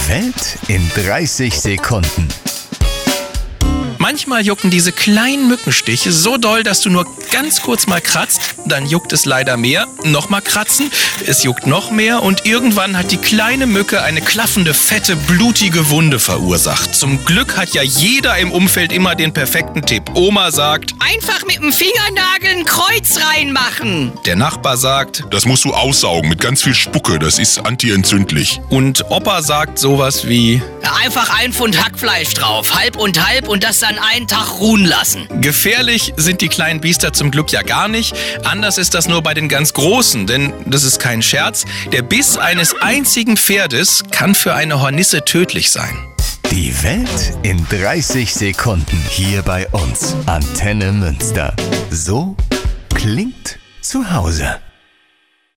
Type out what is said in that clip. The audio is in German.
Die Welt in 30 Sekunden. Manchmal jucken diese kleinen Mückenstiche so doll, dass du nur ganz kurz mal kratzt. Dann juckt es leider mehr. Nochmal kratzen, es juckt noch mehr. Und irgendwann hat die kleine Mücke eine klaffende, fette, blutige Wunde verursacht. Zum Glück hat ja jeder im Umfeld immer den perfekten Tipp. Oma sagt, einfach mit dem Fingernagel ein Kreuz reinmachen. der Nachbar sagt, Das musst du aussaugen mit ganz viel Spucke, das ist antientzündlich. und Opa sagt sowas wie, Einfach 1 Pfund Hackfleisch drauf, halb und das dann einen Tag ruhen lassen. gefährlich sind die kleinen Biester zum Glück ja gar nicht. Anders ist das nur bei den ganz Großen, denn das ist kein Scherz. Der Biss eines einzigen Pferdes kann für eine Hornisse tödlich sein. Die Welt in 30 Sekunden hier bei uns. Antenne Münster. So klingt zu Hause.